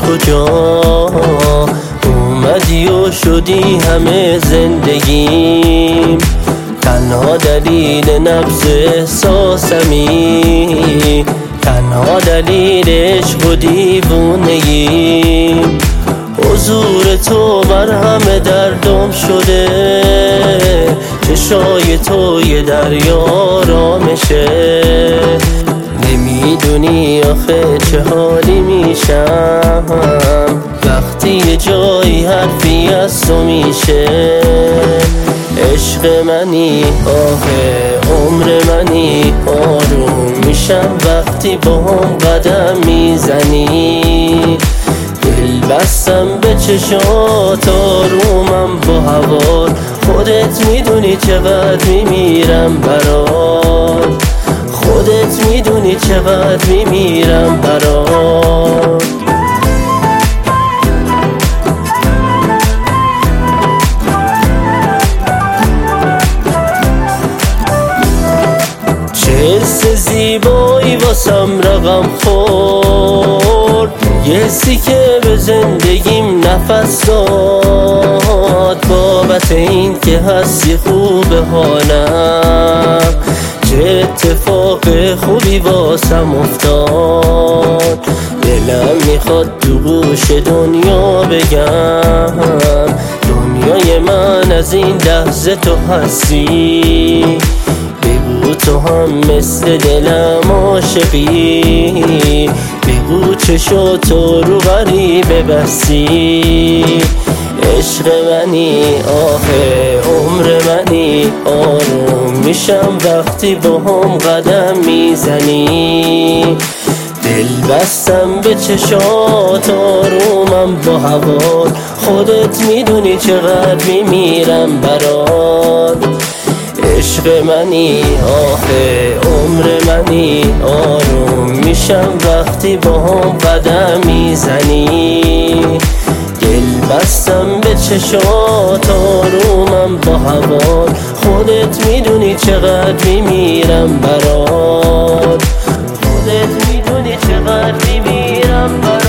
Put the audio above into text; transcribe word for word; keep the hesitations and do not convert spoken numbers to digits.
کجا اومدی و شدی همه زندگیم، تنها دلیل نبض احساسمی، تنها دلیل عشق و دیوونگیم. حضور تو مرهم دردم شده، چشای تو یه دریا آرامشه. نمیدونی آخه چه حالی میشم وقتی یه جایی حرفی از تو میشه. عشق منی آخه عمر منی، آروم میشم وقتی با هم قدم میزنی. دل بستم به چشات آرومم با هوا، خودت میدونی چقدر میمیرم برات، خودت میدونی چقدر میمیرم برات. چه حس زیبایی واسم رقم خورد، یه حسی که به زندگیم نفس داد. بابت این که هستی خوب حالم، چه اتفاق خوبی واسم افتاد. دلم میخواد تو گوش دنیا بگم، دنیای من از این لحظه تو هستی. بگو تو هم مثل دلم عاشقی، بگو چشاتو رو غریبه بستی. عشق منی آخه عمر منی، آروم میشم وقتی با هم قدم میزنی. دل بستم به چشات آرومم با هوا، خودت میدونی چقدر میمیرم برات. عشق منی آخه عمر منی، آروم میشم وقتی با هم قدم میزنی. دل بستم به چشات آرومم با هوا، خودت میدونی چقدر میمیرم برات، خودت میدونی چقدر میمیرم برات.